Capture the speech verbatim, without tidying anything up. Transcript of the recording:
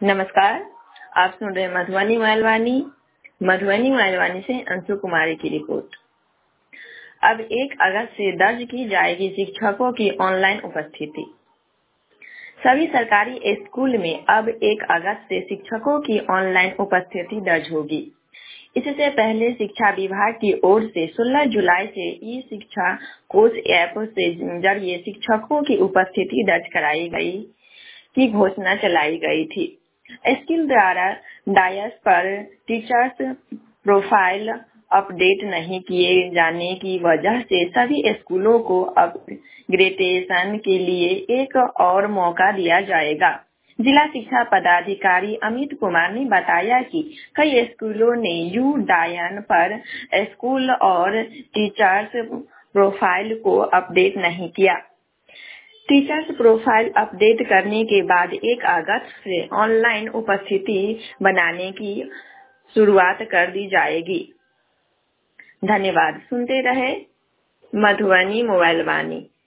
नमस्कार, आप सुन रहे हैं मधुबनी मोबाइल मधुबनी मोबाइल से अंशु कुमारी की रिपोर्ट। अब एक अगस्त से दर्ज की जाएगी शिक्षकों की ऑनलाइन उपस्थिति। सभी सरकारी स्कूल में अब एक अगस्त से शिक्षकों की ऑनलाइन उपस्थिति दर्ज होगी। इससे पहले शिक्षा विभाग की ओर से सोलह जुलाई से ई शिक्षा कोष ऐप से जरिए शिक्षकों की उपस्थिति दर्ज कराई गई की घोषणा चलाई गई थी। स्कूल द्वारा डायस पर टीचर्स प्रोफाइल अपडेट नहीं किए जाने की वजह से सभी स्कूलों को अपग्रेडेशन के लिए एक और मौका दिया जाएगा। जिला शिक्षा पदाधिकारी अमित कुमार ने बताया कि कई स्कूलों ने यू डायन पर स्कूल और टीचर्स प्रोफाइल को अपडेट नहीं किया। टीचर्स प्रोफाइल अपडेट करने के बाद एक अगस्त से ऑनलाइन उपस्थिति बनाने की शुरुआत कर दी जाएगी। धन्यवाद। सुनते रहे मधुबनी मोबाइल वाणी।